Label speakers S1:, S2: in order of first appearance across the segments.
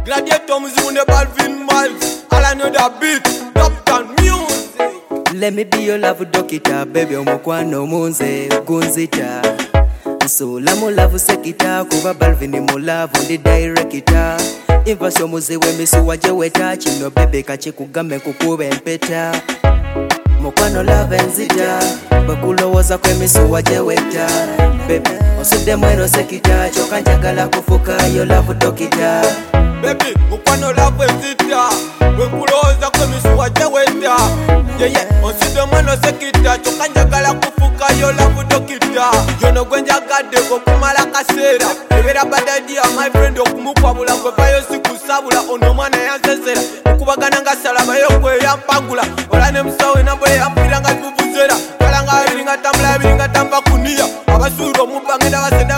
S1: Gladiator muzimu ne Balvin Miles. All I know that beat, top down music.
S2: Let me be your love dokita, baby omukwano munze gunzita. Nsula mu love sekita, kuba Balvin mu love ndi director. Invasion muziwe misuwa jeweta, kino bebe kachikugame kukube empeta. Mukwano love enzita, bakulowoza kwemisuwa jeweta. Baby, osudde mweno sekita, choka njagala kufuka yo love dokita.
S1: Baby, mukwano love enzita, bakulowoza kwemisuwa jeweta. Osudde mweno sekita, choka njagala kufuka yo love dokita. Yono gwenjagadde okumala kaseera, ebera badadia my friend okumukwabula gwe bayo sikusabula ono mwana yansesera okubagana nga salaba yokwe yampangula ola ne musawe nabwe yampira nga tubuzera kala nga biringa tambula biringa tamba kunia abasuro mubangenda basenda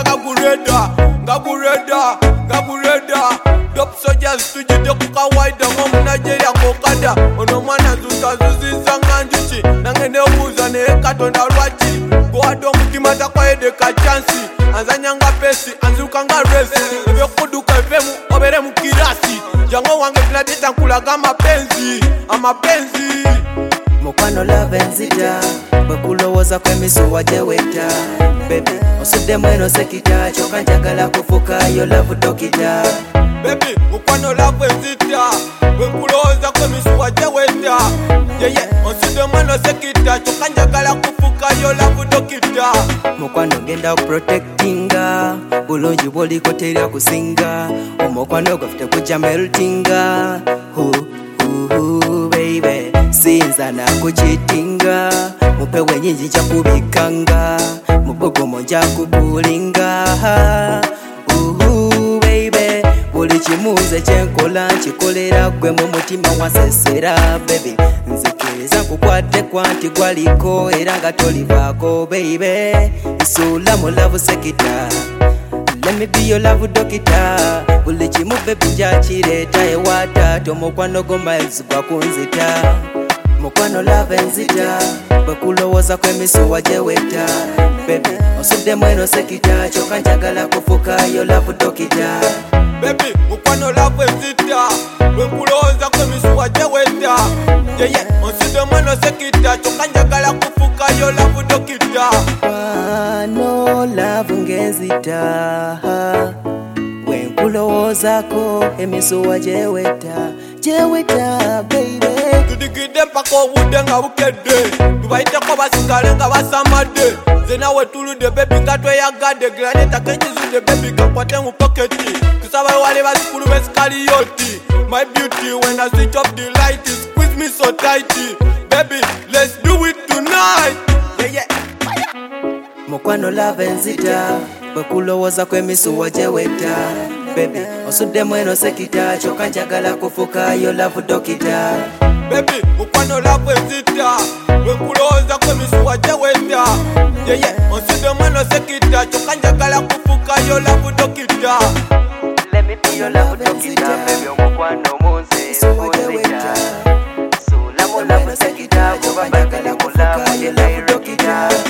S1: nga gureda top soldiers tujide kukawaida mu Nigeria kokada ono mwana zuziza nganjuki nangene obuza ne katonda lwaki gwado mutima takwaede ka chance anzanyanga pesi anzuka nga resi ebyokuduka evemu obere mu kirasi jango wange gladiator nkulaga amapenzi
S2: mukwano love enzita bakulowoza kwemisuwa jeweta. Baby, osudde mweno sekita, choka njagala kufuka yo love dokita.
S1: Baby, mukwano love enzita bakulowoza kwemisuwa jeweta. Osudde mweno sekita, choka njagala kufuka yo love dokita.
S2: Mukwano genda protectinga, bulungi bwoliko terya kusinga. Omukwano gwaffe kujja meltinga. Baby, sinza na kuchitinga. Mupewe nyinji nja kubikanga, mubogomo nja kukulinga. Baby, buli kimuze kyenkola nkikolera gwe mu mutima wansesera. Baby, nzikiriza nkukwate kwanti gwaliko era nga tolivaako. Baby, nsula mu love sekita, let me be your love dokita. Buli kimu baby nja kireeta ewata, tomukwano go miles gwakunzita. Mukwano love enzita, bakulowoza kwemisuwa jeweta. Baby, osudde mweno sekita, choka njagala kufuka yo love dokita.
S1: Baby, mukwano love enzita, bakulowoza kwemisuwa jeweta. Osudde mweno sekita, choka njagala kufuka yo love dokita.
S2: No love ngenzita, wenkulowoozako emisuwa jeweta baby.
S1: Tudigide mpaka obudde nga bukedde, tubayiteko basigale nga basamadde. Nze nawe tuludde baby nga tweyagadde, gladiator kenjizudde baby kakwate mu poketi. Tusaba wale bazikulu b'esikaliyoti. My beauty when I switch off the light, squeeze me so tight. Baby, let's do it tonight.
S2: Mukwano love enzita, bakulowoza kwemisuwa jeweta. Baby, osudde mweno sekita, choka njagala kufuka yo love dokita.
S1: Baby, mukwano love enzita, bakulowoza kwemisuwa jeweta. Osudde mweno sekita, choka njagala kufuka yo love dokita.
S2: Let me be your love dokita, baby omukwano munze gunzita. Sula mu love sekita, kuba njagala kufuka yo love dokita.